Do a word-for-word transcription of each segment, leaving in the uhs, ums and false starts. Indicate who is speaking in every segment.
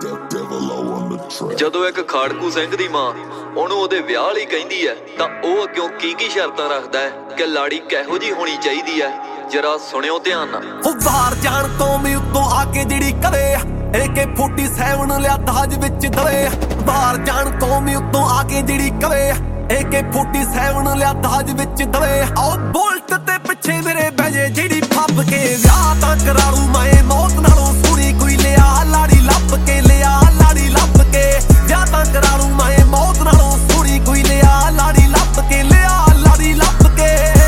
Speaker 1: ਜਦੋਂ ਇੱਕ ਖਾੜਕੂ ਸਿੰਘ ਦੀ ਮਾਂ ਉਹਨੂੰ ਉਹਦੇ ਵਿਆਹ ਲਈ ਕਹਿੰਦੀ ਹੈ ਤਾਂ ਉਹ ਅੱਗਿਓਂ ਕੀ ਕੀ ਸ਼ਰਤਾਂ ਰੱਖਦਾ ਹੈ ਕਿ ਲਾੜੀ ਕਿਹੋ ਜਿਹੀ ਹੋਣੀ ਚਾਹੀਦੀ ਹੈ, ਜਰਾ ਸੁਣਿਓ ਧਿਆਨ ਨਾਲ।
Speaker 2: ਉਹ ਬਾਹਰ ਜਾਣ ਤੋਂ ਵੀ ਉੱਤੋਂ ਆ ਕੇ ਜਿਹੜੀ ਕਵੇ ਏ ਕੇ ਸੈਂਤਾਲੀ ਲਿਆ ਦਾਜ ਵਿੱਚ ਦਵੇ। ਬਾਹਰ ਜਾਣ ਤੋਂ ਵੀ ਉੱਤੋਂ ਆ ਕੇ ਜਿਹੜੀ ਕਵੇ ਏ ਕੇ ਸੈਂਤਾਲੀ ਲਿਆ ਦਾਜ ਵਿੱਚ ਦਵੇ। ਆਓ ਬੁਲਟ ਤੇ ਪਿੱਛੇ ਮੇਰੇ ਬਹਿਜੇ ਜਿਹੜੀ ਫੱਬ ਕੇ ਵਿਆਹ ਤਾਂ ਕਰਾਲੂ ਮੈਂ ਮੌਤ ਨਾਲੋਂ ਸੋਹਣੀ ਕੋਈ ਲਿਆ ਲਾੜੀ ਲੱਭ ਕੇ ਲਿਆ ਲਾੜੀ ਲੱਭ ਕੇ ਵਿਆਹ ਤਾਂ ਕਰਾਲੂ ਮੈਂ ਮੌਤ ਨਾਲੋਂ ਸੋਹਣੀ ਕੋਈ ਲਿਆ ਲਾੜੀ ਲੱਭ ਕੇ ਲਿਆ ਲਾੜੀ ਲੱਭ ਕੇ।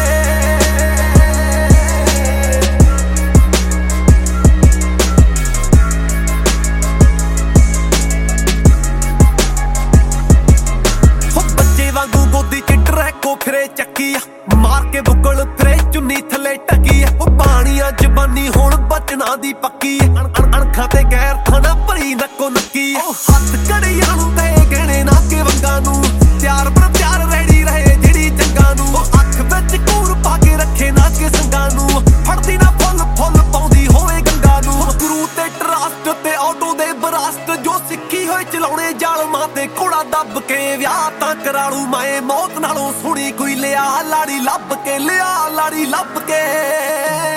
Speaker 2: ਗੋਦੀ ਚ ਟਰੈਕੋ ਫਿਰੇ ਚੱਕੀ ਆ ਮਾਰ ਕੇ ਬੁੱਕਲ ਫਿਰੇ ਚੁੰਨੀ ਥੱਲੇ ਟਕੀ ਆ। ਉਹ ਪਾਣੀਆਂ ਜ਼ਬਾਨੀ ਹੁਣ ਬਚਣਾ ਦੀ ਪੱਕੀ ਅਣ ਅਣਖਾਂ ਤੇ ਗੈਰ ਖਾਣਾ ਭਰੀ ਨੱਕੋ ਨੱਕੀ। ਉਹ ਹੱਥ ਕੜੀਆਂ ਨੂੰ ਤੇ ਗਹਿਣੇ ਨਾ ਕੇ ਵੰਗਾਂ ਨੂੰ ਤਿਆਰ ਪਰ ਤਿਆਰ ਰੈਡੀ ਰਹੇ ਜਿਹੜੀ ਜੰਗਾਂ ਨੂੰ। ਉਹ ਅੱਖ ਵਿੱਚ ਕੂਰ ਪਾ ਕੇ ਰੱਖੇ ਨਾ ਕੇ ਸੰਗਾਂ ਨੂੰ ਫੜਦੀ ਨਾ ਫੁੱਲ ਫੁੱਲ ਪਾਉਂਦੀ ਹੋਵੇ ਗੰਗਾ ਨੂੰ। ਗੁਰੂ ਤੇ ਟਰਸਟ ਤੇ ਆਟੋ ਦੇ ਬਰਾਸਟ ਜੋ ਸਿੱਖੀ ਹੋਏ ਚਲਾਉਣੇ ਜ਼ਾਲਮਾਂ ਤੇ ਘੋੜਾ ਦੱਬ ਕੇ ਵਿਆਹ ਤਾਂ ਕਰਾਲੂ ਮੈਂ ਮੌਤ ਨਾਲੋਂ ਸੋਹਣੀ ਕੋਈ ਲਿਆ ਲਾੜੀ ਲੱਭ ਕੇ ਲਿਆ ਲਾੜੀ ਲੱਭ ਕੇ।